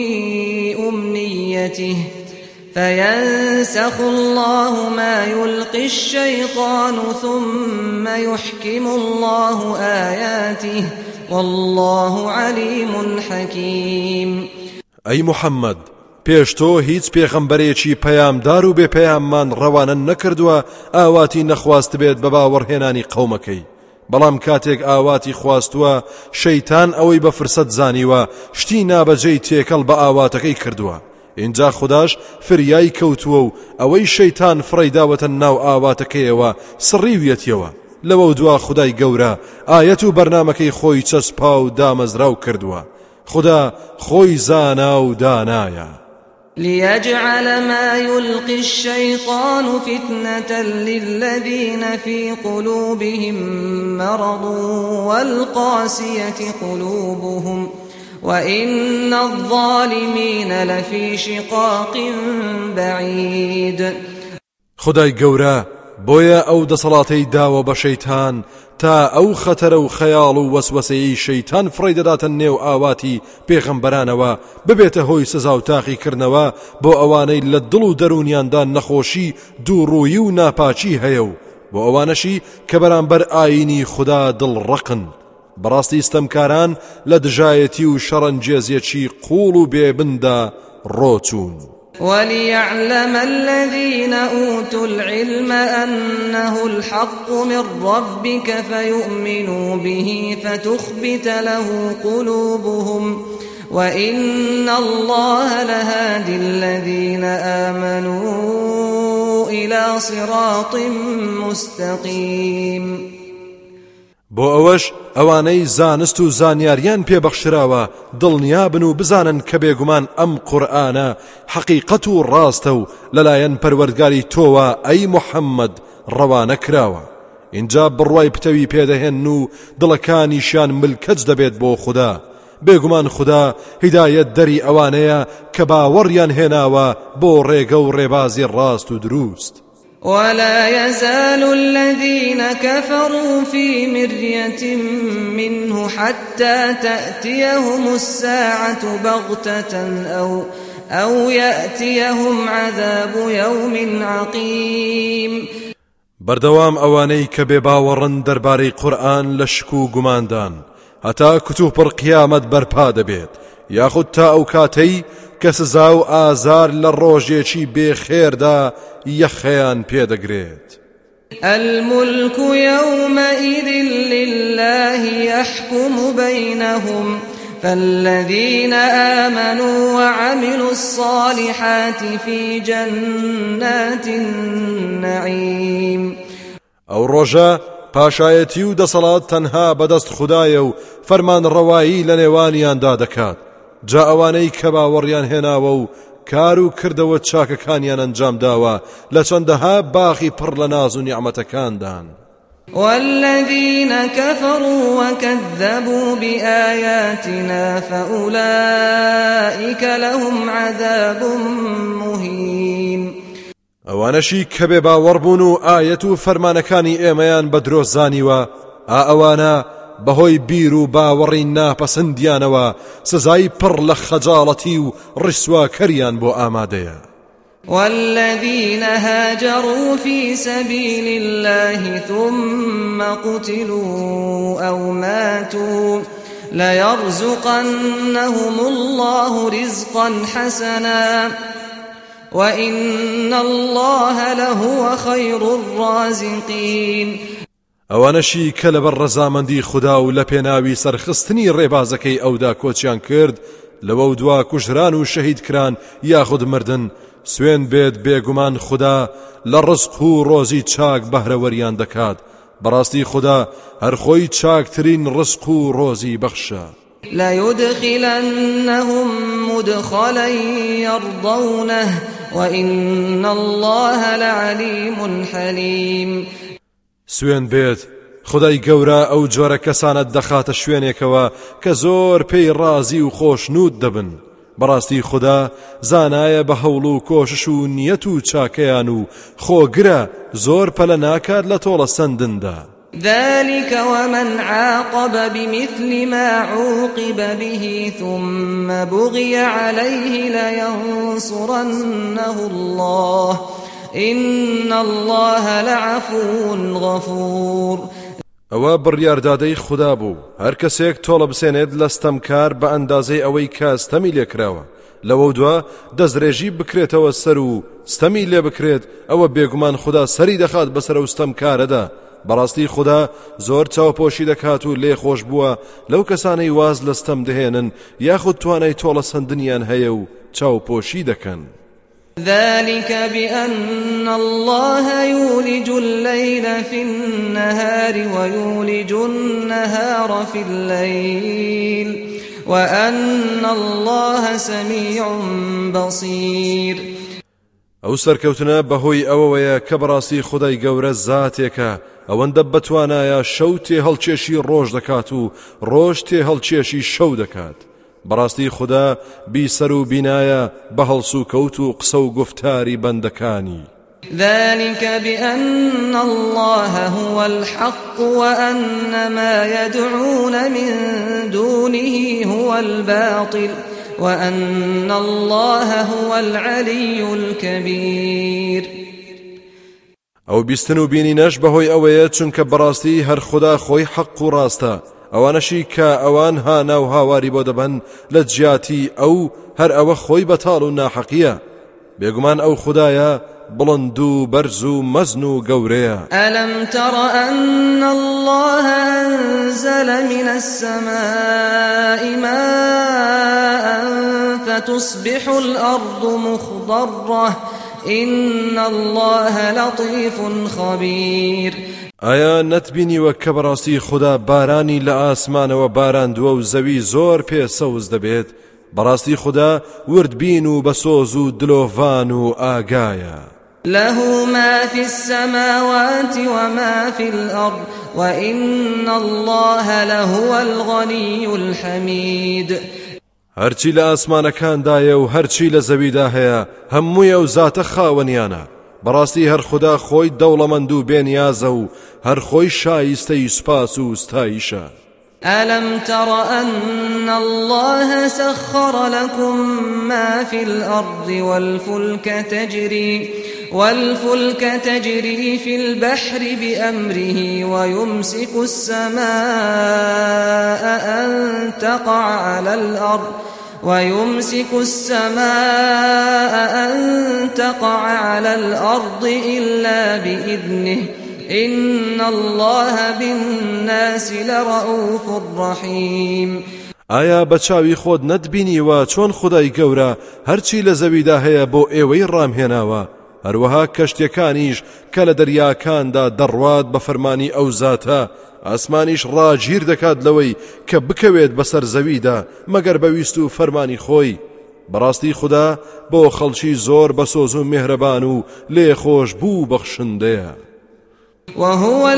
أمنيته فينسخ الله ما يلقي الشيطان ثم يحكم الله آياته والله عليم حكيم. أي محمد پێش تۆ هیچ پێغەمبەرێکی پەیامدار و بێ پەیاممان ڕەوانە نەکردووە ئاواتی نەخواست بێت بە باوەڕهێنانی قەومەکەی، بەڵام کاتێک ئاواتی خواستووە شەیتان ئەوەی بە فرسەت زانیوە شتی نابەجێی تێکەڵ بە ئاواتەکەی کردووە. اینجا خوداش فریای کەوتووە و ئەوەی شەیتان فڕی داوەتە ناو ئاواتەکەیەوە سڕیویەتیەوە. لەوە دوا خودای گەورە ئایەت و بەرنامەکەی خۆی چەسپا و دامەزراو کردووە. خدا خۆی زانا و دانایە. ليجعل ما يلقي الشيطان فتنة للذين في قلوبهم مرض والقاسية قلوبهم وإن الظالمين لفي شقاق بعيد. خدای گەورە بۆیە ئەو دەسەڵاتەی داوە بە شەیتان تا ئەو خەتەرە و خەیاڵ و وەسوەسەی شەیتان فڕی دەداتە نێو ئاواتی پێغەمبەرانەوە ببێتە هۆی سزا و تاقیکردنەوە بۆ ئەوانەی لە دڵ و دەرونیاندا نەخۆشی دووڕوویی و ناپاچی هەیە و بۆ ئەوانەشی کە بەرامبەر ئاینی خوددا دڵڕەقن. بەڕاستی ستەمکاران لە دژایەتی و شەڕەنجێزیەکی قوڵ و بێبندا ڕۆچوون. وليعلم الذين أوتوا العلم أنه الحق من ربك فيؤمنوا به فتخبت له قلوبهم وإن الله لهادي الذين آمنوا إلى صراط مستقيم. بۆ ئەوەش ئەوانەی زانست و زانیاریان پێبەخشراوە دڵنیابن و بزانن کە بێگومان ئەم قورئانە حەقیقەت و ڕاستە و لەلایەن پەروەردگاری تۆوە ئەی محەممەد ڕەوانە کراوە. اینجا بڕوای پتەوی پێدەهێن و دڵەکانیشیان ملکەج دەبێت بۆ خوددا. بێگومان خوددا هیدایەت دەری ئەوانەیە کە باوەڕیان هێناوە بۆ ڕێگە و ڕێبازی ڕاست و دروست. ولا يزال الذين كفروا في مرية منه حتى تأتيهم الساعة بغتة أو أو يأتيهم عذاب يوم عقيم. بردوام ئەوانەی کە بێباوەڕن دەربارەی قورئان لە شک و گوماندان هەتا کتوپڕ قیامەت بەرپا دەبێت یاخود تا ئەو کاتەی کە سزا و ئازار لە ڕۆژێکی بێخێردا یەخەیان پێدەگرێت. الملك يومئذ لله يحكم بينهم فالذين آمنوا وعملوا الصالحات في جنات النعيم. ئەو ڕۆژە پاشایەتی و دەسەڵات تەنها بەدەست خوددایە و فەرمان ڕەوایی لە نێوانیاندا دەکات. جا ئەوانەی کە باوەڕیان هێناوە و کار و کردەوە چاکەکانیان ئەنجام داوە لە چەندەها باخی پڕ لە ناز و نیعمەتەکاندان. والذين كفروا وكذبوا بآياتنا فأولئك لهم عذاب مهين. ئەوانەشی کە بێ باوەڕبوون و ئایەت و فەرمانەکانی ئێمەیان بە درۆ زانیوە ئا ئەوانە بەهۆی بیر و باوەڕی ناپەسەندیانەوە سزای پڕ لە خەجاڵەتی و ڕیسواکەریان بۆ ئامادەیە. والذين هاجروا في سبيل الله ثم قتلوا أو ماتوا ليرزقنهم الله رزقا حسنا وإن الله لهو خير الرازقين. ئەوانەشی کە لەبەر ڕەزامەندی خوددا و لە پێناوی سەرخستنی ڕێبازەکەی ئەودا کۆچیان کرد لەوە دوا کوژران و شەهید کران یاخود مردن سوێن بێت بێگومان خوددا لە ڕزق و ڕۆزی چاک بەهرەوەریان دەکات. بەڕاستی خوددا هەر خۆی چاکترین ڕزق و ڕۆزی بەخشە. ليدخلنهم مدخلا يرضونه وإن الله لعليم حليم. سوێن بێت خدای گەورە ئەو جۆرە کەسانت دەخاتە شوێنێکەوە کە زۆر پێی ڕازی و خۆشنود دەبن. بەڕاستی خوددا زانایە بە هەوڵ و کۆشش و نیەت و چاکەیان و خۆگرە زۆر پەلە ناکات لە تۆڵە سندندا. ذلك ومن عاقب بمثل ما عوقب به ثم بغي عليه لينصرنه الله إن الله لعفو غفور. ئەوە بڕیاردادەی خوددا بوو هەر کەسێک تۆڵە بسێنێت لە ستەمکار بە ئەندازەی ئەوەی کە ستەمی لێکراوە لەوە دووە دەستڕێژی بکرێتەوە سەر و ستەمی لێ بکرێت ئەوە بێگومان خوددا سەری دەخات بەسەر و ستەمکارەدا. بەڕاستی خوددا زۆر چاوپۆشی دەکات و لێ خۆش بووە لەو کەسانەی واز لە ستەم دەهێنن یاخود توانای تۆڵە سندنیان هەیە و چاوپۆشی دەکەن. ذلك بأن الله يولج الليل في النهار ويولج النهار في الليل وأن الله سميع بصير. ئەو سەرکەوتنە بەهۆی ئەوەیە کە بەڕاستی خودای گەورە زاتێکە ئەوەندە بەتوانایە شەو تێ هەڵکێشی ڕۆژ دەکات و ڕۆژ تێ هەڵکێشی شەو دەکات. بەڕاستی خوددا بیسەر و بینایە بە هەڵس و کەوت و قسە و گفتاری بەندەکانی. ذلك بأن الله هو الحق وأن ما يدعون من دونه هو الباطل وأن الله هو العلي الكبير. ئەو بیستن و بینینەش بەهۆی ئەوەیە چونکە بەڕاستی هەر خوددا خۆی حەق و ڕاستە، ئەوانەشی کە ئەوان هانا و هاواری بۆ دەبەن لە جیاتی ئەو هەر ئەوە خۆی بەتاڵ و ناحەقیە. بێگومان ئەو خودایە بڵند و بەرز و مەزن و گەورەیە. ألم تر أن الله أنزل من السماء ماء فتصبح الأرض مخضرة إن الله لطيف خبير. ئایا نەتبینیوە کە بەڕاستی خوددا بارانی لە ئاسمانەوە باراندووە و زەوی زۆر پێسەوز دەبێت؟ بەڕاستی خوددا وردبین و بەسۆز و دلۆڤان و ئاگایە. له ما في السماوات وما في الأرض وإن الله لهو الغني الحميد. هەرچی لە ئاسمانەکاندایە و هەرچی لە زەویدا هەیە هەمووی ئەو زاتە خاوەنیانە. بەڕاستی هەر خوددا خۆی دەوڵەمەند و بێنیازە و هەر خۆی شایستەی سوپاس و ستایشە. ألم تر أن الله سخر لكم ما في الأرض والفلك تجري والفلك تجري في البحر بأمره ويمسك السماء أن تقع على الأرض ويمسك السماء أن تقع على الأرض إلا بإذنه إن الله بالناس لرؤوف رحيم. ئایا بەچاوی خۆت نەتبینیوە چۆن خودای گەورە هەرچی لە زەویدا هەیە بۆ ئێوەی ڕامهێناوە، هەروەها کەشتەکانیش کە لە دەریاکاندا دەڕوات بە فەرمانی ئەو زاتە، ئاسمانیش ڕاگیر دەکات لەوەی کە بکەوێت بەسەر زەویدا مەگەر بەویست و فەرمانی خۆی. بەڕاستی خوددا بۆ خەڵکی زۆر بەسۆز و میهرەبان و لێخۆش بوو بەخشندەیە. وهو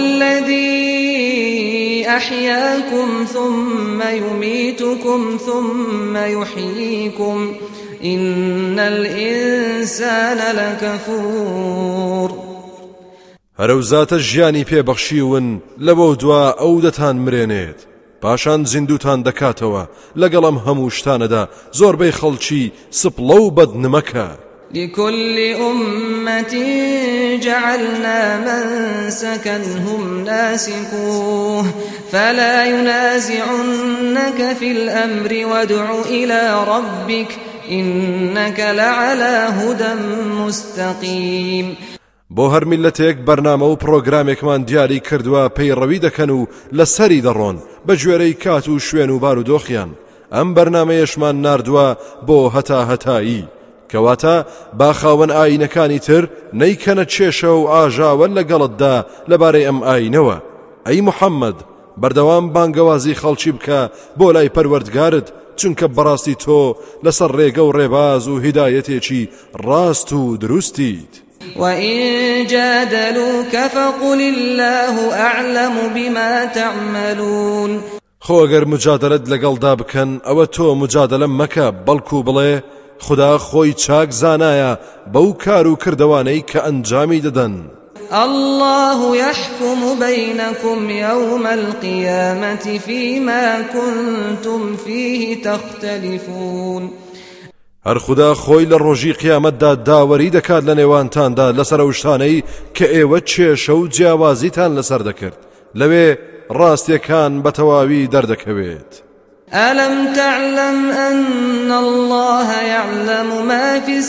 الذي أحياكم ثم يميتكم ثم يحييكم إن الإنسان لكفور. هەرەو زاتە ژیانی پێبەخشیون لەبەو دوا ئەو دەتان مرێنێت پاشان زیندوتان دەکاتەوە لەگەڵم هەموو شتانەدا زۆربەی خەڵکی سپڵە و بەدنمەکە. لكل أمة جعلنا منسكا هم ناسكوه فلا ينازعنك في الأمر وادع إلى ربك إنك لعلى هدى مستقيم. بۆ هەر میلەتێک بەرنامە و پرۆگرامێکمان دیاری کردووە پەیڕەوی دەکەن و لەسەری دەڕۆن بە گوێرەی کات و شوێن و بارودۆخیان. ئەم بەرنامەیەشمان ناردووە بۆ هەتا هەتایی کەواتە با خاوەن ئاینەکانی تر نەیکەنە چێشە و ئاژاوە لەگەڵتدا لەبارەی ئەم ئاینەوە. ئەی موحەممەد بەردەوام بانگەوازی خەڵکی بکە بۆ لای پەروەردگارت چونکە بەڕاستی تۆ لەسەر ڕێگە و ڕێباز و هیدایەتێکی ڕاست و دروستیت. وإن جادلوك فقل الله أعلم بما تعملون. خۆ ئەگەر مجادلەت لەگەڵدا بکەن ئەوە تۆ مجادلە مەکە بەڵکو بڵێ خدا خۆی چاک زانایە بەو کار و کردوانەی کە ئەنجامی دەدەن. الله يحكم بينكم يوم القيامة فيما كنتم فيه تختلفون. هەر خدا خۆی لە ڕۆژی قیامەتدا داوەری دەکات لە نێوانتاندا لەسەر ئەو شتانەی کە ئێوە چێشە و جیاوازیتان لەسەر دەکرد لەوێ ڕاستیەکان بە تەواوی دەردەکەوێت. ألم تعلم أن الله يعلم ما في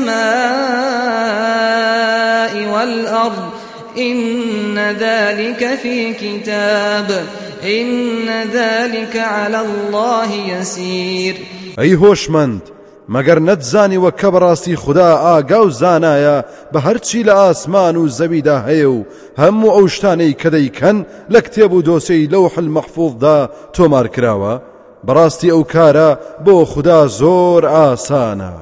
السماء والأرض إن ذلك في كتاب إن ذلك على الله يسير. أي هوشمند مەگەر نەتزانیوە کە بەڕاستی خوددا ئاگا و زانایە بە هەرچی لە ئاسمان و زەویدا هەیە و هەموو ئەو شتانەی کە دەیکەن لە کتێب و دۆسەی لەوح المەحفوظدا تۆمار کراوە؟ بەڕاستی ئەو کارە بۆ خوددا زۆر ئاسانە.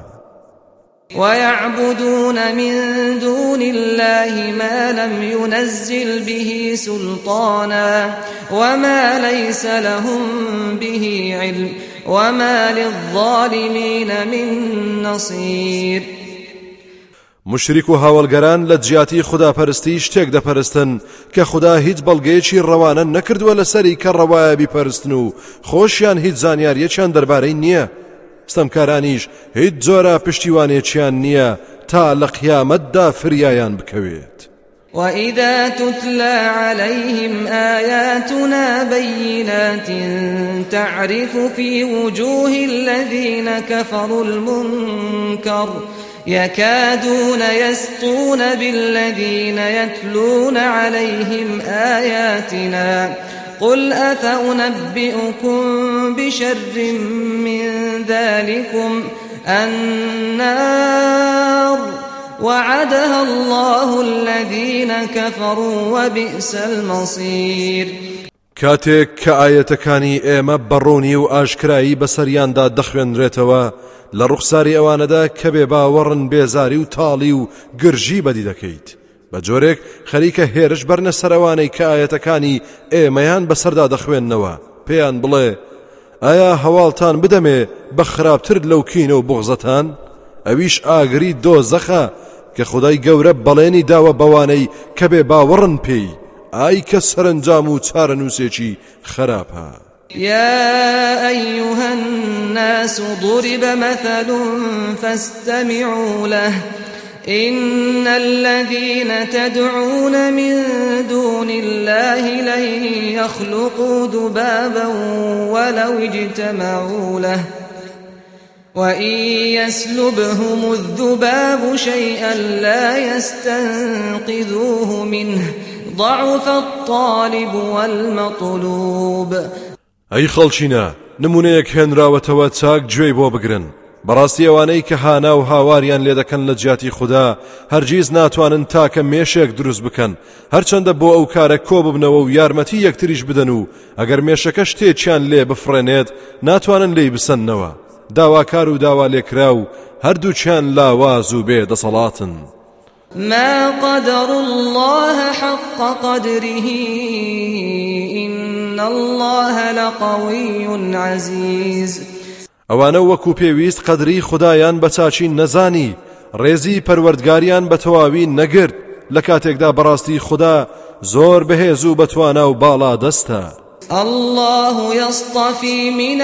ويعبدون من دون الله ما لم ينزل به سلطانا وما ليس لهم به علم وما للظالمين من نصير. مشریک و هاوڵگەران لە جیاتی خوداپەرستی شتێک دەپەرستن کە خوددا هیچ بەڵگەیەکی ڕەوانە نەکردووە لەسەری کە ڕەوایە بیپەرستن و خۆشیان هیچ زانیاریەکیان دەربارەی نییە. ستەمکارانیش هیچ جۆرە پشتیوانێکیان نییە تا لە قیامەتدا فریایان بکەوێت. وإذا تتلى عليهم آياتنا بينات تعرف في وجوه الذين كفروا المنكر يكادون يسطون بالذين يتلون عليهم آياتنا قل أفأنبئكم بشر من ذلكم النار وعدها الله الذين كفروا وبئس المصير. کاتێک کە ئاەتەکانی ئێمە بەڕوونی و ئاشکرایی بەسەریاندا دەخوێنرێتەوە لە ڕوخساری ئەوانەدا کە بێ باوەڕن بێزاری و تاڵی و گرژی بەدی دەکەیت بە جۆرێک خەریکە هێرش بەرنە سەرەوانەی کە ئاەتەکانی ئێمەیان بەسەردا دەخوێننەوە پێیان بڵێ ئایا هەواڵتان بدەمێ بە خراپتر لەو کینە و بوغزەتان ئەویش ئاگری دۆزەخە کە خودای گەورە بەڵێنی داوە بەوانەی کە بێ باوەڕن پێی ئای کە سەرنجام و چارەنووسێکی خراپە. يا أيها الناس ضرب مثل فاستمعوا له إن الذين تدعون من دون الله لن يخلقوا ذبابا ولو اجتمعوا له وإن يسلبهم الذباب شيئا لا يستنقذوه منه ضعف الطالب والمطلوب. ئەی خەڵچینە نمونەیەک هێنراوەتەوە چاک گوێی بۆ بگرن بەڕاستی ئەوانەی کە هانا و هاواریان لێ دەکەن لە جیاتی خوددا هەرگیز ناتوانن تاکە مێشێک دروست بکەن هەرچەندە بۆ ئەو کارە کۆ ببنەوە و یارمەتی یەکتریش بدەن و ئەگەر مێشەکە شتێکیان لێ بفڕێنێت ناتوانن لێی بسەنەوە داواکار و داوا لێکرا و هەردووچیان لاواز و بێ دەسەڵاتن. ما قدر الله حق قدره إن الله لقوي عزيز. ئەوانە وەکو پێویست قەدری خودایان بە چاچی نەزانی ڕێزی پەروەردگاریان بە تەواوی نەگرت لە کاتێکدا بەڕاستی خوددا زۆر بەهێز و بەتوانا و باڵا دەستە. الله يصطفي من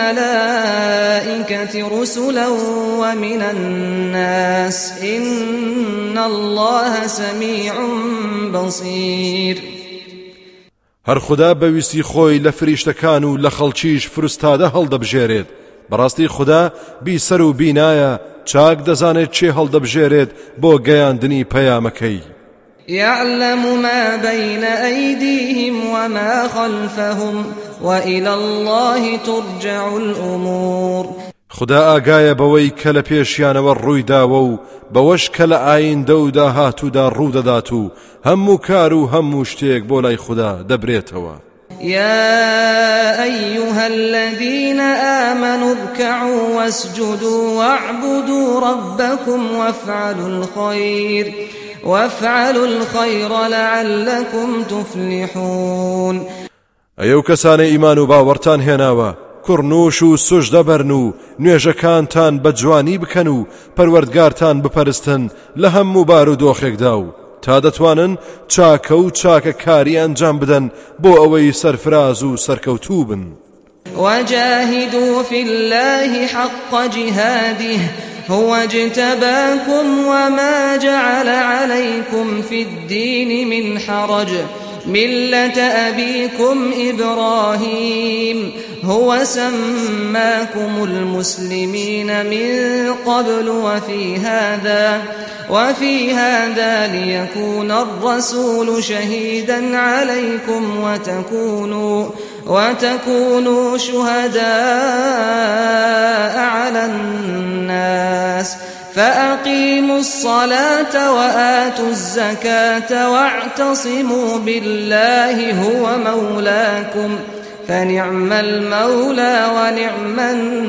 الملائكة رسلا ومن الناس إن الله سميع بصير. هەر خوددا بەویستی خۆی لە فریشتەکان و لە خەڵکیش فرستادە هەڵدەبژێرێت بەڕاستی خوددا بیسەر و بینایە چاک دەزانێت چێ هەڵدەبژێرێت بۆ گەیاندنی پەیامەکەی. يعلم ما بين أيديهم وما خلفهم وإلى الله ترجع الأمور. خدا ئاگایە بەوەی کە لە پێشیانەوە ڕوویداوە و بەوەش کە لە ئایندە و داهاتوودا ڕوودەدات و هەموو کار و هەموو شتێک بۆ لای خوددا دەبرێتەوە. يا أيها الذين آمنوا اركعوا واسجدوا واعبدوا ربكم وافعلوا الخير وافعلوا الخير لعلكم تفلحون. ئەیەو کەسانە ئیمان و باوەڕتان هێناوە کوڕنوش و سوژدە بەرن و نوێژەکانتان بە جوانی بکەن و پەروەردگارتان بپەرستن لە هەموو بار و دۆخێکدا و تا دەتوانن چاکە و چاکە کاری ئەنجام بدەن بۆ ئەوەی سەرفراز و سەرکەوتوو بن. وجاهدوا في الله حق جهاده هو اجتباكم وما جعل عليكم في الدين من حرج ملة أبيكم إبراهيم هو سماكم المسلمين من قبل وفي هذا وفي هذا ليكون الرسول شهيدا عليكم وتكونوا وتكونوا شهداء على الناس فأقيموا الصلاة وآتوا الزكاة واعتصموا بالله هو مولاكم فنعم المولى ونعم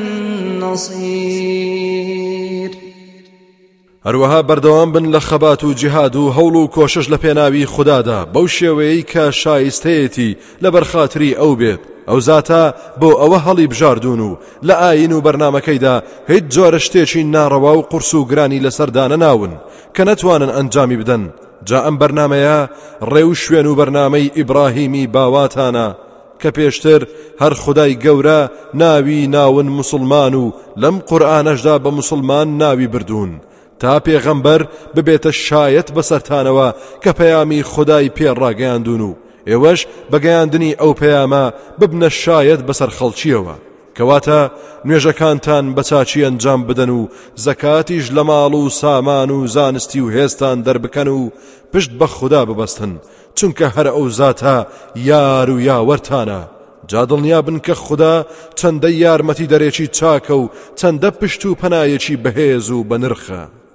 النصير. هەروەها بەردەوام بن لە خەبات و جیهاد و هەوڵ و کۆشش لە پێناوی خوددادا بەو شێوەیەی کە شایستەیەتی لە بەرخاتری ئەو بێت. ئەو زاتە بۆ ئەوە هەڵی بژاردون و لە ئاین و بەرنامەکەیدا هیچ جۆرە شتێکی ناڕەوا و قورس و گرانی لەسەردانە ناون کە نەتوانن ئەنجامی بدەن. جا ئەم بەرنامەیە ڕێو شوێن و بەرنامەی ئیبراهیمی باواتانە کە پێشتر هەر خودای گەورە ناوی ناون مسلمان و لەم قورئانەشدا بە مسلمان ناوی بردوون تا پێغەمبەر ببێتە شایەت بەسەرتانەوە کە پەیامی خودای پێڕاگەیاندون و ئێوەش بەگەیاندنی ئەو پەیامە ببنە شایەت بەسەر خەڵکیەوە کەواتە نوێژەکانتان بە چاچی ئەنجام بدەن و زەکاتیش لە ماڵ و سامان و زانستی و هێزتان دەربکەن و پشت بە خوددا ببەستن چونکە هەر ئەو زاتە یار و یاوەرتانە. جا دڵنیا بن کە خوددا چەندە یارمەتی دەرێکی چاکە و چەندە پشت و پەنایەکی بەهێز و بەنرخە.